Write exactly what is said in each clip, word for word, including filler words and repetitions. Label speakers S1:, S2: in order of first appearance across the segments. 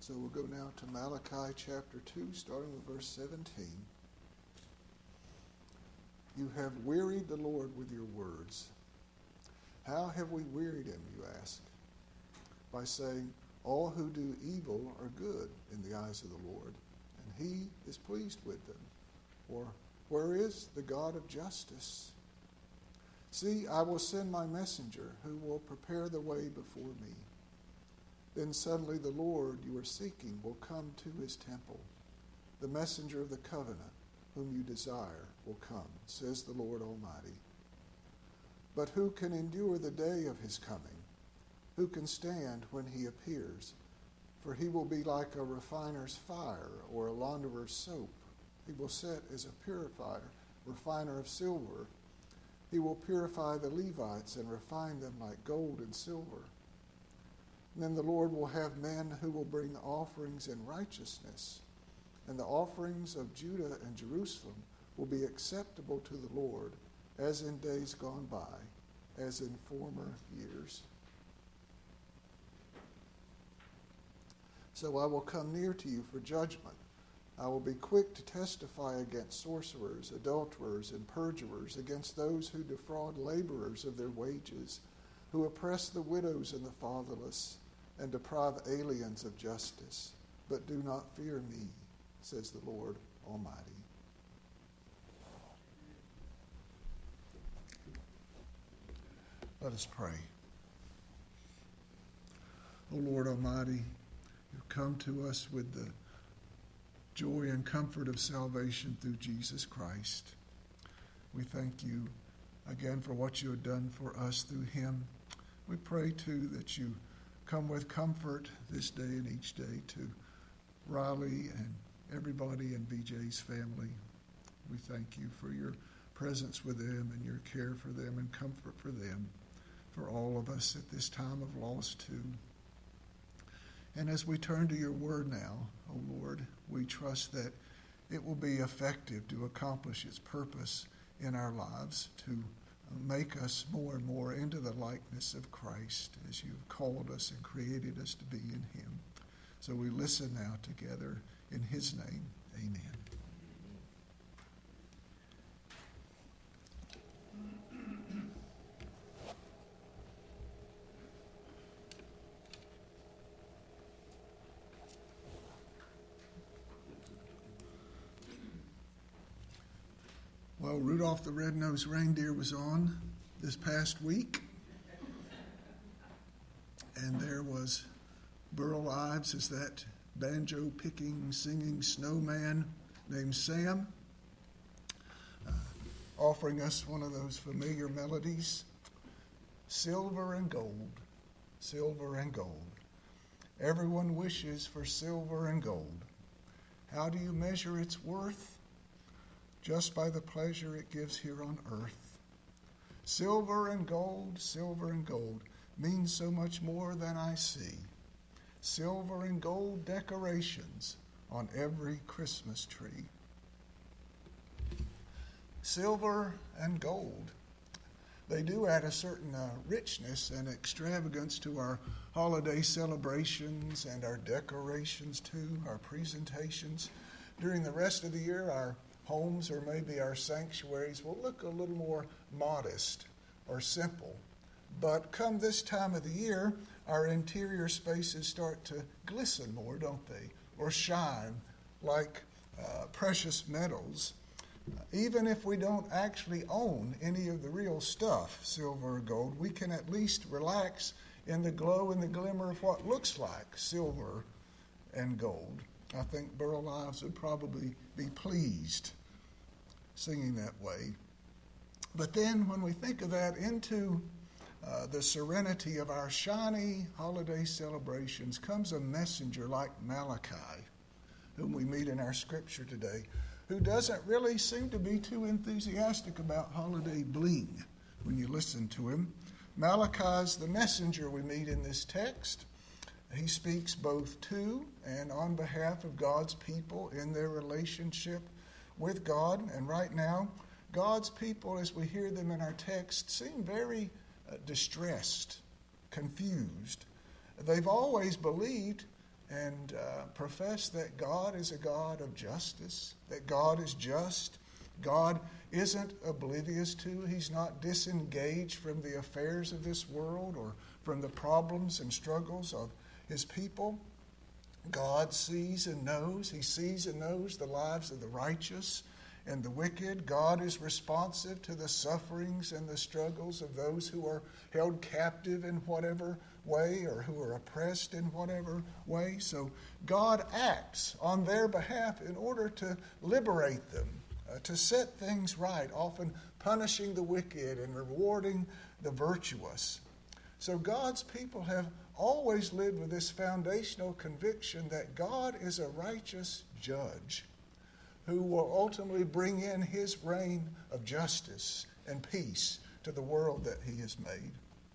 S1: So we'll go now to Malachi chapter two, starting with verse seventeen. You have wearied the Lord with your words. How have we wearied him, you ask? By saying, all who do evil are good in the eyes of the Lord, and he is pleased with them. Or, where is the God of justice? See, I will send my messenger who will prepare the way before me. Then suddenly the Lord you are seeking will come to his temple. The messenger of the covenant whom you desire will come, says the Lord Almighty. But who can endure the day of his coming? Who can stand when he appears? For he will be like a refiner's fire or a launderer's soap. He will sit as a purifier, refiner of silver. He will purify the Levites and refine them like gold and silver. And then the Lord will have men who will bring offerings in righteousness, and the offerings of Judah and Jerusalem will be acceptable to the Lord, as in days gone by, as in former years. So I will come near to you for judgment. I will be quick to testify against sorcerers, adulterers, and perjurers, against those who defraud laborers of their wages, who oppress the widows and the fatherless, and deprive aliens of justice. But do not fear me, says the Lord Almighty. Let us pray. O Lord Almighty, you've come to us with the joy and comfort of salvation through Jesus Christ. We thank you again for what you have done for us through him. We pray, too, that you come with comfort this day and each day to Riley and everybody in B J's family. We thank you for your presence with them and your care for them and comfort for them, for all of us at this time of loss, too. And as we turn to your word now, O Lord, we trust that it will be effective to accomplish its purpose in our lives, to make us more and more into the likeness of Christ as you've called us and created us to be in him. So we listen now together in his name. Amen. Well, Rudolph the Red-Nosed Reindeer was on this past week. And there was Burl Ives as that banjo-picking, singing snowman named Sam, uh, offering us one of those familiar melodies, silver and gold, silver and gold. Everyone wishes for silver and gold. How do you measure its worth? Just by the pleasure it gives here on earth. Silver and gold, silver and gold means so much more than I see. Silver and gold decorations on every Christmas tree. Silver and gold. They do add a certain uh, richness and extravagance to our holiday celebrations and our decorations too, our presentations. During the rest of the year, our homes or maybe our sanctuaries will look a little more modest or simple. But come this time of the year, our interior spaces start to glisten more, don't they? Or shine like uh, precious metals. Even if we don't actually own any of the real stuff, silver or gold, we can at least relax in the glow and the glimmer of what looks like silver and gold. I think Burl Ives would probably be pleased singing that way. But then when we think of that into uh, the serenity of our shiny holiday celebrations comes a messenger like Malachi, whom we meet in our scripture today, who doesn't really seem to be too enthusiastic about holiday bling when you listen to him. Malachi's the messenger we meet in this text. He speaks both to and on behalf of God's people in their relationship with God. And right now, God's people, as we hear them in our text, seem very uh, distressed, confused. They've always believed and uh, profess that God is a God of justice, that God is just. God isn't oblivious to, he's not disengaged from the affairs of this world or from the problems and struggles of his people. God sees and knows. He sees and knows the lives of the righteous and the wicked. God is responsive to the sufferings and the struggles of those who are held captive in whatever way or who are oppressed in whatever way. So God acts on their behalf in order to liberate them, uh, to set things right, often punishing the wicked and rewarding the virtuous. So God's people have always lived with this foundational conviction that God is a righteous judge who will ultimately bring in his reign of justice and peace to the world that he has made.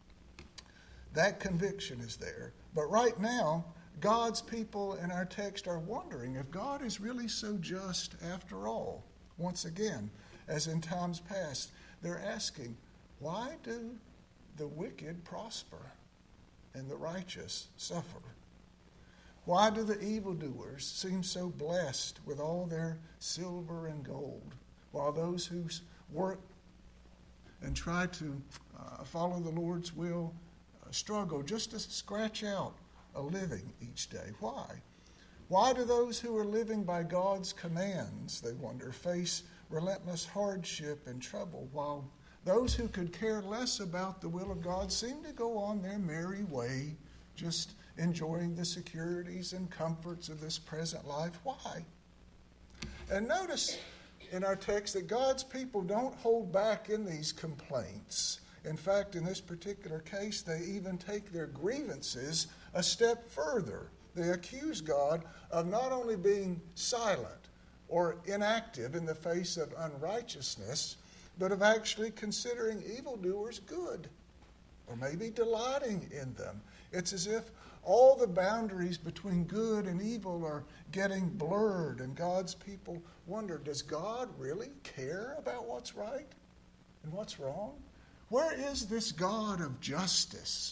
S1: That conviction is there. But right now, God's people in our text are wondering if God is really so just after all. Once again, as in times past, they're asking, why do the wicked prosper and the righteous suffer? Why do the evildoers seem so blessed with all their silver and gold, while those who work and try to uh, follow the Lord's will uh, struggle just to scratch out a living each day? Why? Why do those who are living by God's commands, they wonder, face relentless hardship and trouble, while those who could care less about the will of God seem to go on their merry way, just enjoying the securities and comforts of this present life? Why? And notice in our text that God's people don't hold back in these complaints. In fact, in this particular case, they even take their grievances a step further. They accuse God of not only being silent or inactive in the face of unrighteousness, but of actually considering evildoers good, or maybe delighting in them. It's as if all the boundaries between good and evil are getting blurred, and God's people wonder, does God really care about what's right and what's wrong? Where is this God of justice?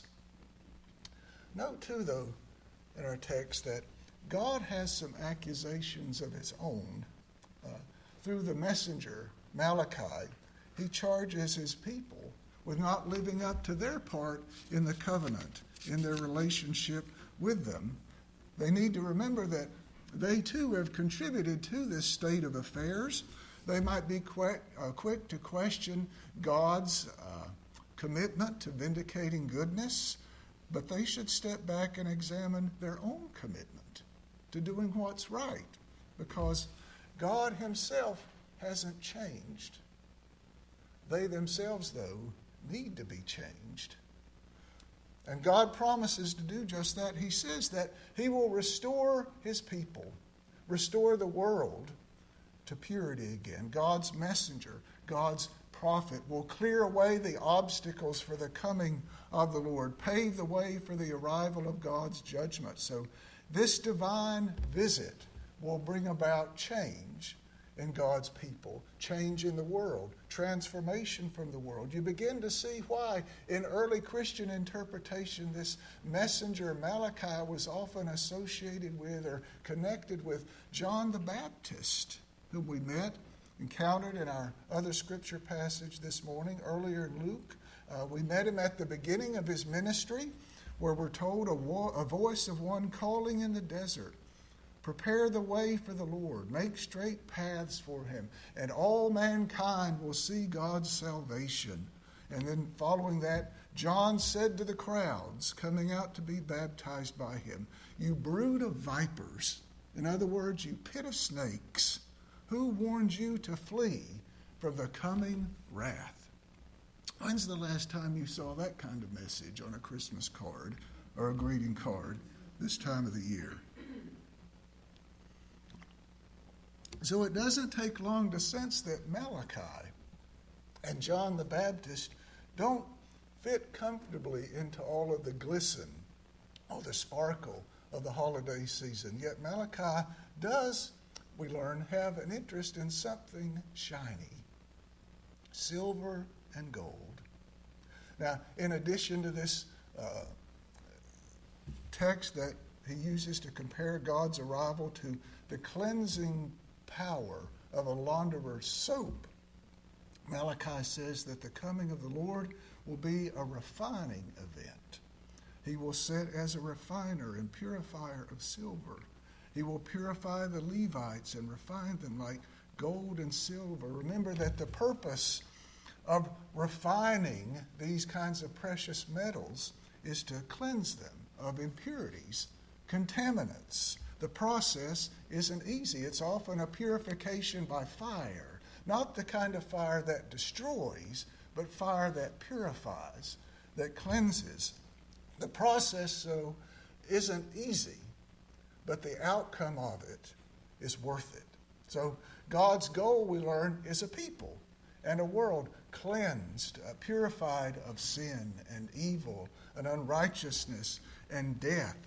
S1: Note too, though, in our text that God has some accusations of his own. Uh, through the messenger, Malachi, he charges his people with not living up to their part in the covenant, in their relationship with them. They need to remember that they too have contributed to this state of affairs. They might be quick, uh, quick to question God's uh, commitment to vindicating goodness, but they should step back and examine their own commitment to doing what's right, because God himself hasn't changed. They themselves, though, need to be changed. And God promises to do just that. He says that he will restore his people, restore the world to purity again. God's messenger, God's prophet will clear away the obstacles for the coming of the Lord, pave the way for the arrival of God's judgment. So this divine visit will bring about change in God's people, change in the world, transformation from the world. You begin to see why in early Christian interpretation this messenger Malachi was often associated with or connected with John the Baptist, whom we met, encountered in our other scripture passage this morning, earlier in Luke. Uh, we met him at the beginning of his ministry, where we're told a, wo- a voice of one calling in the desert, prepare the way for the Lord, make straight paths for him, and all mankind will see God's salvation. And then following that, John said to the crowds coming out to be baptized by him, you brood of vipers, in other words, you pit of snakes, who warned you to flee from the coming wrath? When's the last time you saw that kind of message on a Christmas card or a greeting card this time of the year? So it doesn't take long to sense that Malachi and John the Baptist don't fit comfortably into all of the glisten or the sparkle of the holiday season. Yet Malachi does, we learn, have an interest in something shiny, silver and gold. Now, in addition to this uh, text that he uses to compare God's arrival to the cleansing power of a launderer's soap. Malachi says that the coming of the Lord will be a refining event. He will sit as a refiner and purifier of silver. He will purify the Levites and refine them like gold and silver. Remember that the purpose of refining these kinds of precious metals is to cleanse them of impurities, contaminants. The process isn't easy. It's often a purification by fire, not the kind of fire that destroys, but fire that purifies, that cleanses. The process, so, isn't easy, but the outcome of it is worth it. So God's goal, we learn, is a people and a world cleansed, uh, purified of sin and evil and unrighteousness and death.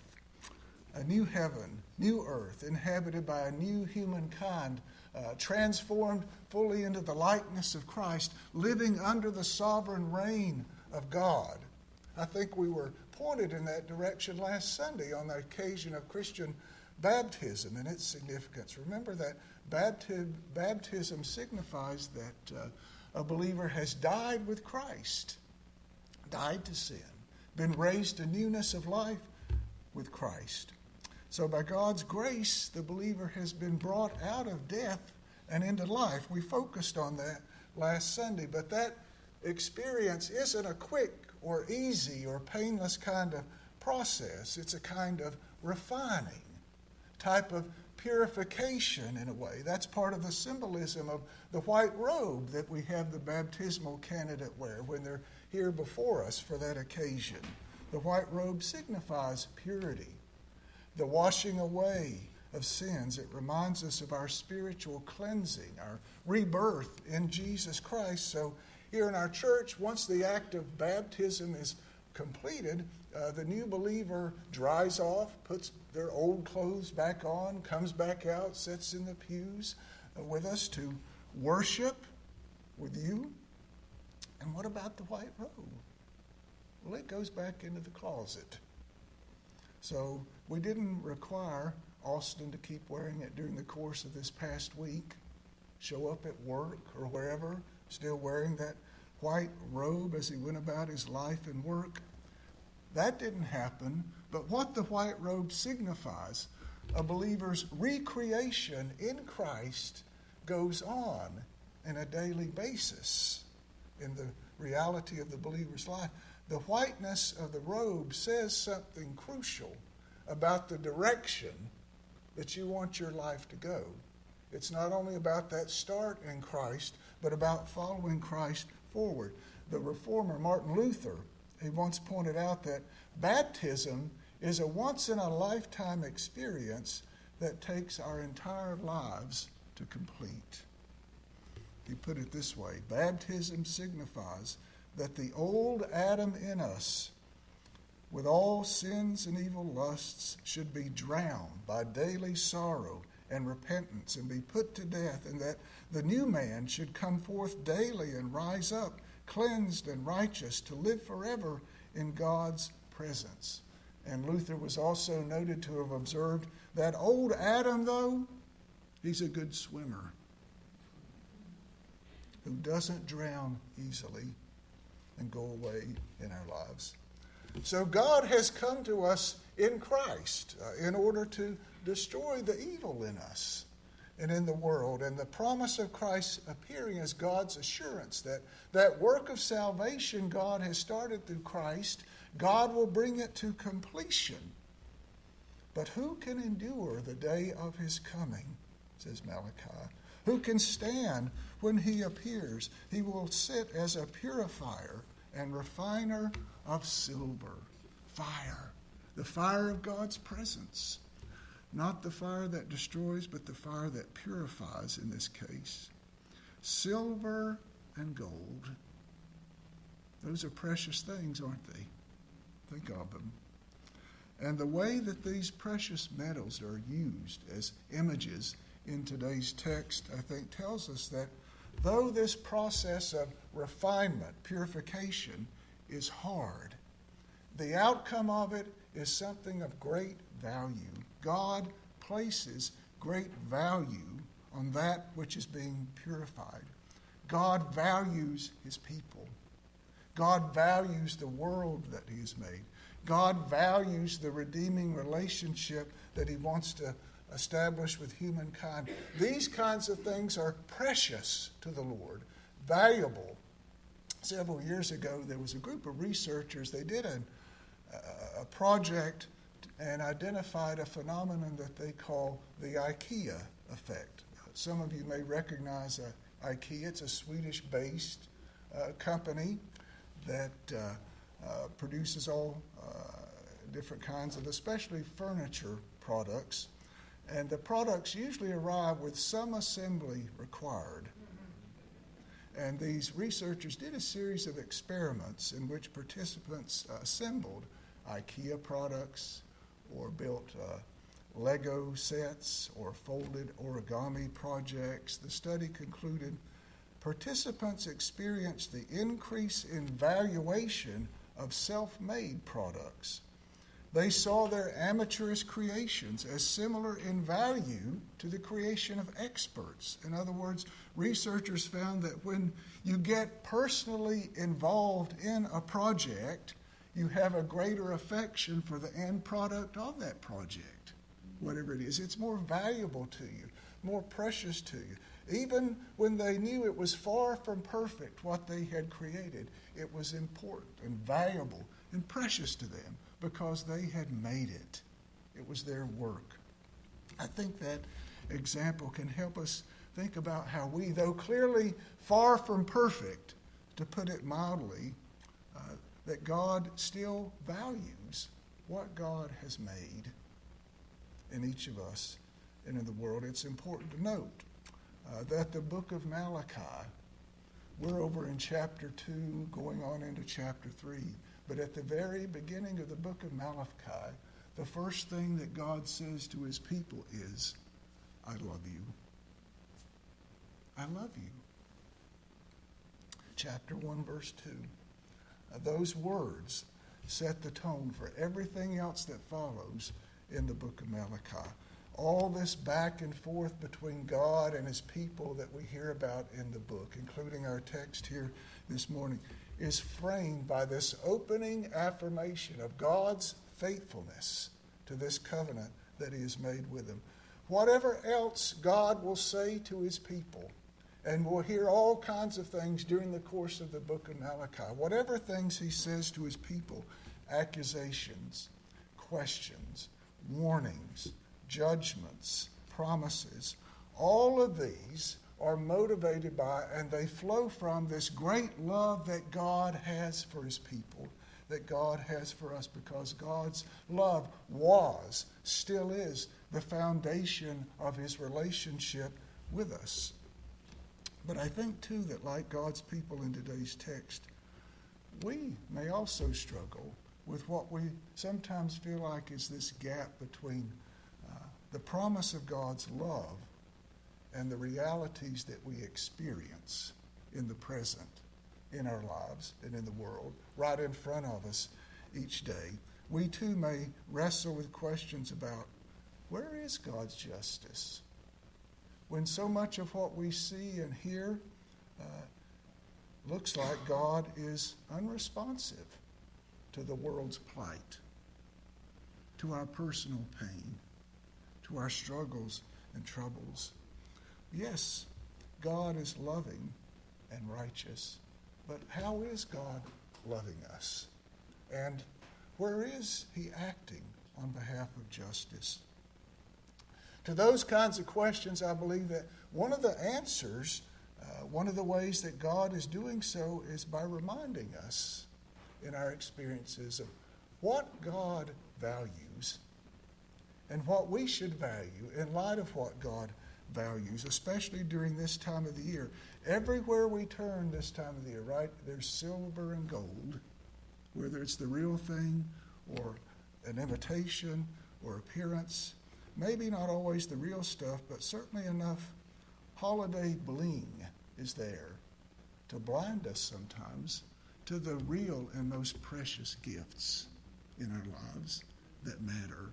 S1: A new heaven, new earth, inhabited by a new humankind, uh, transformed fully into the likeness of Christ, living under the sovereign reign of God. I think we were pointed in that direction last Sunday on the occasion of Christian baptism and its significance. Remember that bapti- baptism signifies that uh, a believer has died with Christ, died to sin, been raised to newness of life with Christ. So by God's grace, the believer has been brought out of death and into life. We focused on that last Sunday, but that experience isn't a quick or easy or painless kind of process. It's a kind of refining, type of purification in a way. That's part of the symbolism of the white robe that we have the baptismal candidate wear when they're here before us for that occasion. The white robe signifies purity, the washing away of sins. It reminds us of our spiritual cleansing, our rebirth in Jesus Christ. So here in our church, once the act of baptism is completed, uh, the new believer dries off, puts their old clothes back on, comes back out, sits in the pews uh, with us to worship with you. And what about the white robe? Well, it goes back into the closet. So we didn't require Austin to keep wearing it during the course of this past week. Show up at work or wherever, still wearing that white robe as he went about his life and work. That didn't happen, but what the white robe signifies, a believer's recreation in Christ goes on on a daily basis in the reality of the believer's life. The whiteness of the robe says something crucial about the direction that you want your life to go. It's not only about that start in Christ, but about following Christ forward. The reformer Martin Luther, he once pointed out that baptism is a once-in-a-lifetime experience that takes our entire lives to complete. He put it this way: baptism signifies that the old Adam in us, with all sins and evil lusts, should be drowned by daily sorrow and repentance and be put to death, and that the new man should come forth daily and rise up, cleansed and righteous, to live forever in God's presence. And Luther was also noted to have observed that old Adam, though, he's a good swimmer who doesn't drown easily and go away in our lives. So God has come to us in Christ uh, in order to destroy the evil in us and in the world. And the promise of Christ appearing as God's assurance that that work of salvation God has started through Christ, God will bring it to completion. But who can endure the day of his coming, says Malachi? Who can stand when he appears? He will sit as a purifier and refiner of silver. Fire. The fire of God's presence. Not the fire that destroys, but the fire that purifies in this case. Silver and gold. Those are precious things, aren't they? Think of them. And the way that these precious metals are used as images in today's text, I think, tells us that though this process of refinement, purification, is hard, the outcome of it is something of great value. God places great value on that which is being purified. God values his people. God values the world that he has made. God values the redeeming relationship that he wants to establish with humankind. These kinds of things are precious to the Lord, valuable. Several years ago, there was a group of researchers. They did a, a project and identified a phenomenon that they call the IKEA effect. Some of you may recognize uh, IKEA. It's a Swedish-based uh, company that uh, uh, produces all uh, different kinds of, especially furniture products. And the products usually arrive with some assembly required. And these researchers did a series of experiments in which participants uh, assembled IKEA products or built uh, Lego sets or folded origami projects. The study concluded participants experienced the increase in valuation of self-made products. They saw their amateurish creations as similar in value to the creation of experts. In other words, researchers found that when you get personally involved in a project, you have a greater affection for the end product of that project, whatever it is. It's more valuable to you, more precious to you. Even when they knew it was far from perfect, what they had created, it was important and valuable and precious to them because they had made it. It was their work. I think that example can help us think about how we, though clearly far from perfect, to put it mildly, uh, that God still values what God has made in each of us and in the world. It's important to note uh, that the book of Malachi, we're over in chapter two, going on into chapter three, but at the very beginning of the book of Malachi, the first thing that God says to his people is, I love you. I love you. Chapter one, verse two. Uh, those words set the tone for everything else that follows in the book of Malachi. All this back and forth between God and his people that we hear about in the book, including our text here this morning, is framed by this opening affirmation of God's faithfulness to this covenant that he has made with them. Whatever else God will say to his people, and we'll hear all kinds of things during the course of the book of Malachi, whatever things he says to his people, accusations, questions, warnings, judgments, promises, all of these are motivated by and they flow from this great love that God has for his people, that God has for us, because God's love was, still is, the foundation of his relationship with us. But I think, too, that like God's people in today's text, we may also struggle with what we sometimes feel like is this gap between uh, the promise of God's love and the realities that we experience in the present, in our lives and in the world, right in front of us each day. We too may wrestle with questions about, where is God's justice? When so much of what we see and hear uh, looks like God is unresponsive to the world's plight, to our personal pain, to our struggles and troubles. Yes, God is loving and righteous, but how is God loving us? And where is he acting on behalf of justice? To those kinds of questions, I believe that one of the answers, uh, one of the ways that God is doing so is by reminding us in our experiences of what God values and what we should value in light of what God values, especially during this time of the year. Everywhere we turn this time of the year, right, there's silver and gold, whether it's the real thing or an imitation or appearance. Maybe not always the real stuff, but certainly enough holiday bling is there to blind us sometimes to the real and most precious gifts in our lives that matter.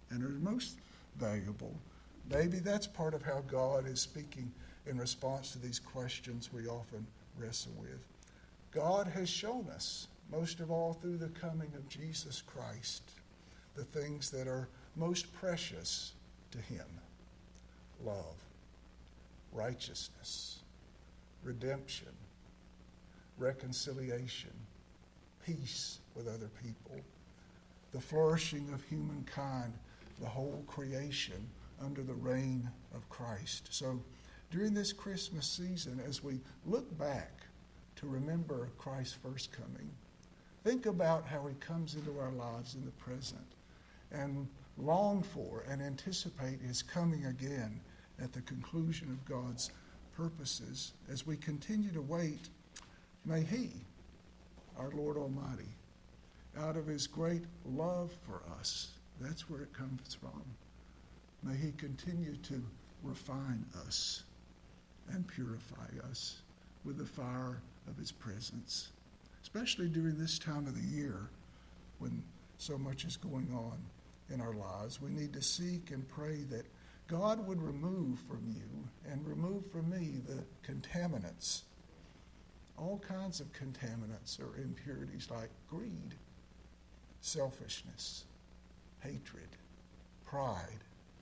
S1: and are most valuable. Maybe that's part of how God is speaking in response to these questions we often wrestle with. God has shown us, most of all through the coming of Jesus Christ, the things that are most precious to him: love, righteousness, redemption, reconciliation, peace with other people, the flourishing of humankind, the whole creation under the reign of Christ. So during this Christmas season, as we look back to remember Christ's first coming, think about how he comes into our lives in the present, and long for and anticipate his coming again at the conclusion of God's purposes. As we continue to wait, may he, our Lord Almighty, out of his great love for us, that's where it comes from, may he continue to refine us and purify us with the fire of his presence, especially during this time of the year when so much is going on in our lives. We need to seek and pray that God would remove from you and remove from me the contaminants, all kinds of contaminants or impurities like greed, selfishness, hatred, pride,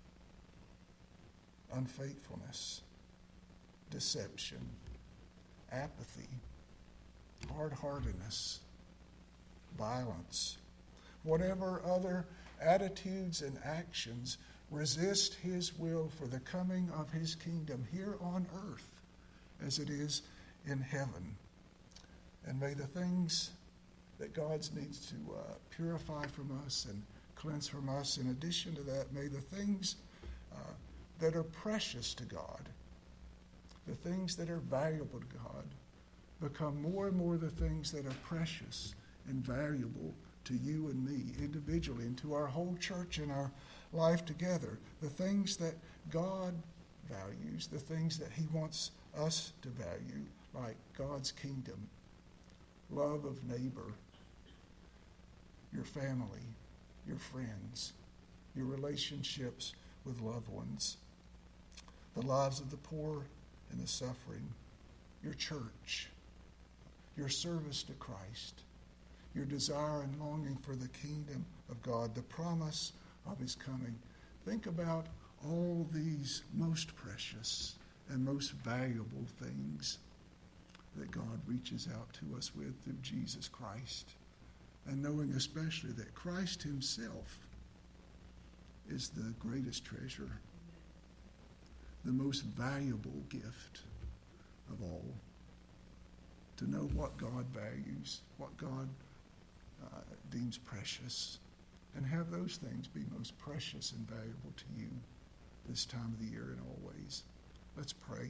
S1: unfaithfulness, deception, apathy, hard-heartedness, violence, whatever other attitudes and actions resist his will for the coming of his kingdom here on earth as it is in heaven. And may the things that God needs to uh, purify from us and cleanse from us, in addition to that, may the things uh, that are precious to God, the things that are valuable to God, become more and more the things that are precious and valuable to you and me individually, and to our whole church and our life together. The things that God values, the things that he wants us to value, like God's kingdom, love of neighbor, your family, your friends, your relationships with loved ones, the lives of the poor and the suffering, your church, your service to Christ, your desire and longing for the kingdom of God, the promise of his coming. Think about all these most precious and most valuable things that God reaches out to us with through Jesus Christ, and knowing especially that Christ himself is the greatest treasure, the most valuable gift of all. To know what God values, what God uh, deems precious, and have those things be most precious and valuable to you this time of the year and always. Let's pray.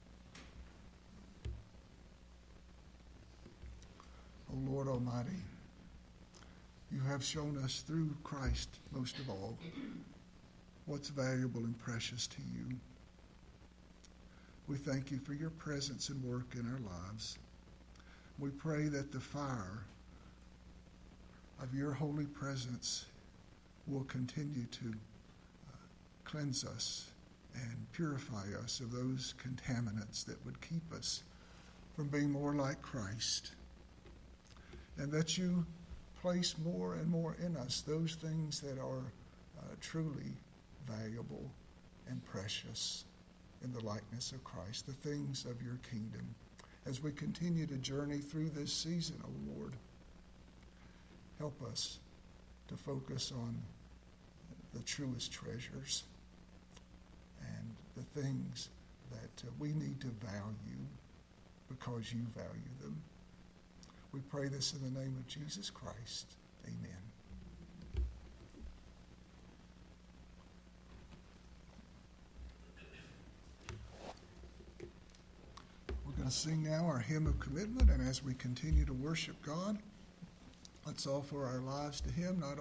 S1: O Lord Almighty, you have shown us through Christ, most of all, what's valuable and precious to you. We thank you for your presence and work in our lives. We pray that the fire of your holy presence will continue to uh, cleanse us and purify us of those contaminants that would keep us from being more like Christ. And that you place more and more in us those things that are uh, truly valuable and precious in the likeness of Christ, the things of your kingdom. As we continue to journey through this season, O Lord, help us to focus on the truest treasures and the things that uh, we need to value because you value them. We pray this in the name of Jesus Christ. Amen. We're going to sing now our hymn of commitment, and as we continue to worship God, let's offer our lives to him, not